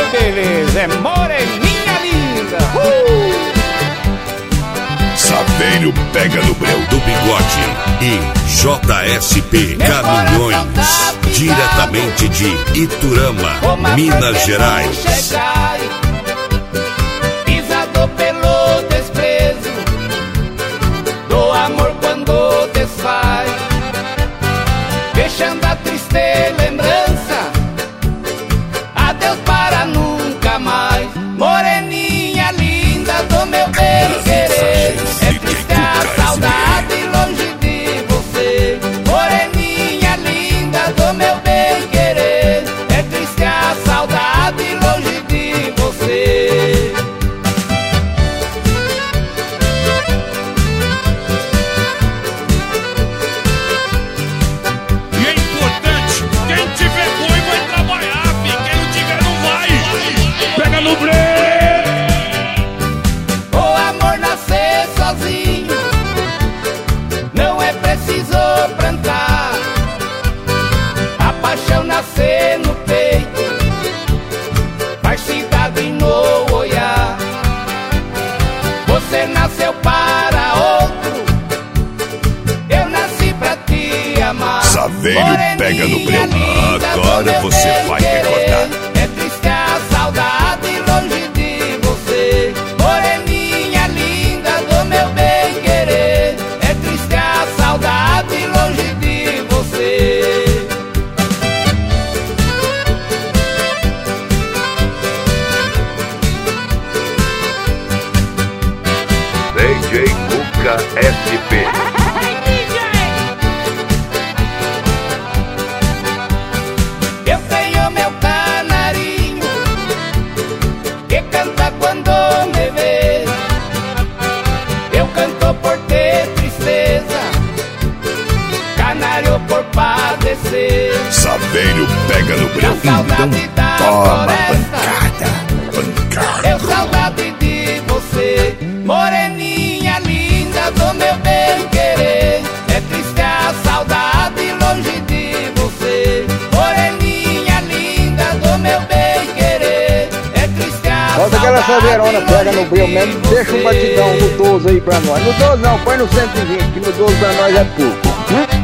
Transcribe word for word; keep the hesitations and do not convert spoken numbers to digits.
beleza, é moreninha linda. uh! Saveiro pega no breu do bigode e J S P Caminhões, diretamente de Iturama, Minas Gerais. Pisado pelo desprezo do amor quando desfaz, deixando a triste lembrança, adeus para nunca mais. Moreninha linda do meu bem querer, é triste a saudade longe de você. Moreninha linda do meu bem querer, é triste a saudade longe de você. E é importante, quem tiver boi vai trabalhar, fi. Quem não tiver não vai. Pega no breu. Não é preciso plantar, a paixão nascer no peito, faz cidade no olhar. Você nasceu para outro, eu nasci pra te amar. Saveiro pega no breu, agora você vai recordar. É triste a saudade longe de você. Moreninha linda do meu bem querer, é triste a saudade longe de você. D J Cuca S P. Eu tenho meu canarinho que canta quando me vê. Eu canto por ter tristeza, canário por padecer. Saveiro pega no breu, então toma pancada, pancada. Eu saudade de você, moreninha linda do meu bem querer, é triste a saudade longe de você. Moreninha linda do meu bem querer, é triste a Bota saudade. aquela saveirona, pega no breu mesmo, deixa um batidão no doze aí pra nós. No doze não, põe no cento e vinte, que no doze pra nós é pouco.